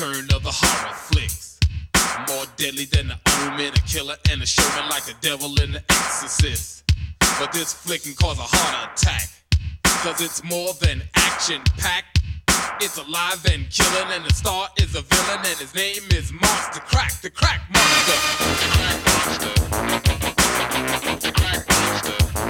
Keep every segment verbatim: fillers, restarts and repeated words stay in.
return of the horror flicks. More deadly than the Omen, a killer and a showman like the devil in the Exorcist. But this flick can cause a heart attack, cause it's more than action-packed. It's alive and killing, and the star is a villain, and his name is Monster Crack, the Crack Monster. The Crack Monster.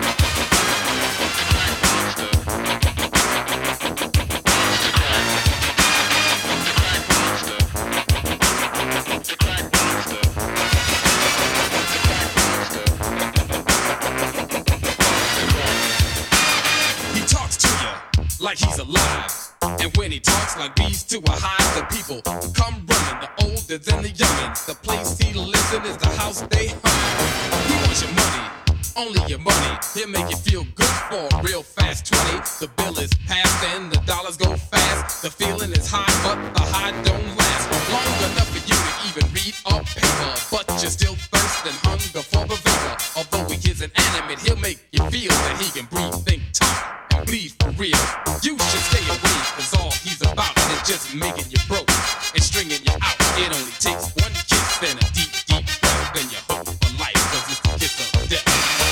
Like he's alive, and when he talks like bees to a hive, the people come running, the older than the youngins. The place he lives in is the house they hunt. He wants your money, only your money. He'll make you feel good for a real fast twenty. The bill is passed and the dollars go fast. The feeling is high, but the high don't last long enough for you to even read a paper. But you're still thirsting, hunger for the vapor. Although he is inanimate, he'll make you feel that he can breathe, think, talk, and bleed for real. You should stay away, cause all he's about is just making you broke and stringing you out. It only takes one kiss and a deep, deep breath, then you're hooked for life, cause it's the kiss of death.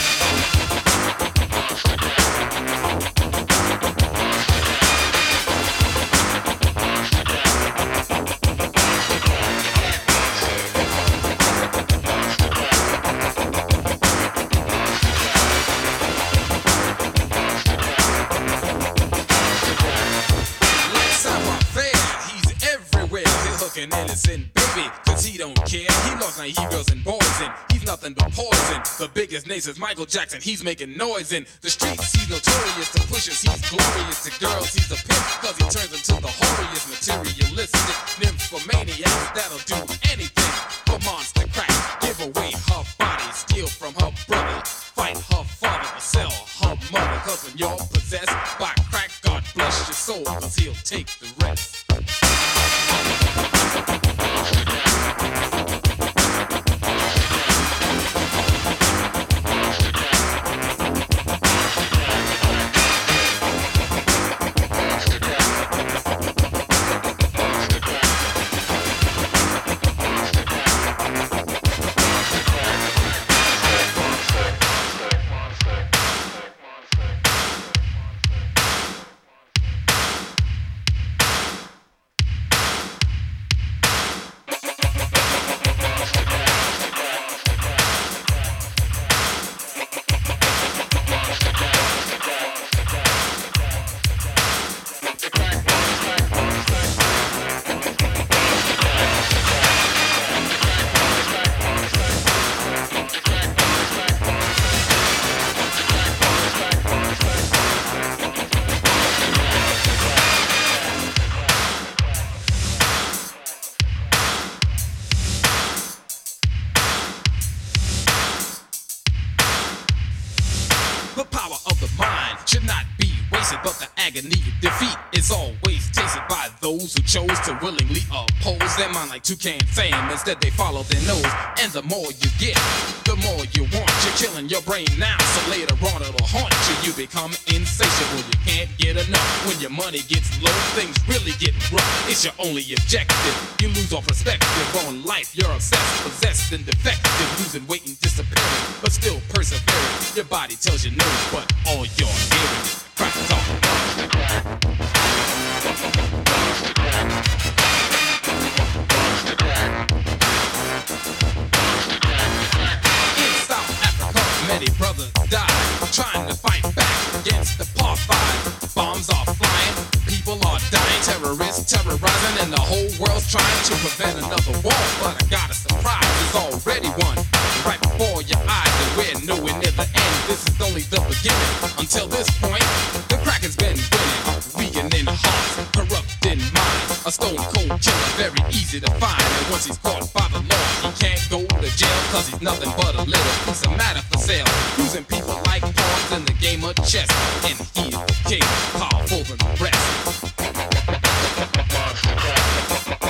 An innocent baby, cause he don't care. He loves naive girls and boys, and he's nothing but poison. The biggest names is Michael Jackson, he's making noise in the streets. He's notorious to pushers, he's glorious to girls. He's a pimp, cause he turns into the horriest, materialistic nymphomaniac that'll do anything for Monster Crack. Give away her body, steal from her brother, fight her father, or sell her mother. Cause when you're possessed by crack, God bless your soul, cause he'll take the rest. The power of the mind should not be wasted, but the agony of defeat is always tasted by those who chose to willingly oppose their mind like toucan fam. Instead they follow their nose, and the more you get, the more you want. You're killing your brain now, so later on it'll haunt you. You become insatiable, you can't get enough. When your money gets low, things really get rough. It's your only objective, you lose all perspective on life. You're obsessed, possessed, and defective, losing weight and disappearing, but still persevering. Your body tells you no, but all you're hearing is crack talk. Monster crack. Monster crack. Monster crack. In South Africa, many brothers died trying to fight back against apartheid. Bombs are flying, people are dying, terrorists terrorizing, and the whole world's trying to prevent another war. But I got a surprise, it's already won right before your eyes, and we're nowhere near the end. This is only the beginning. Until this point, the crack has been winning, weakening hearts, corrupting minds. A stone cold killer, very easy to find. And once he's caught by the law, he can't go to jail, cause he's nothing but a little piece of matter for sale, using people like pawns in the game of chess. And he is the king, powerful than the rest.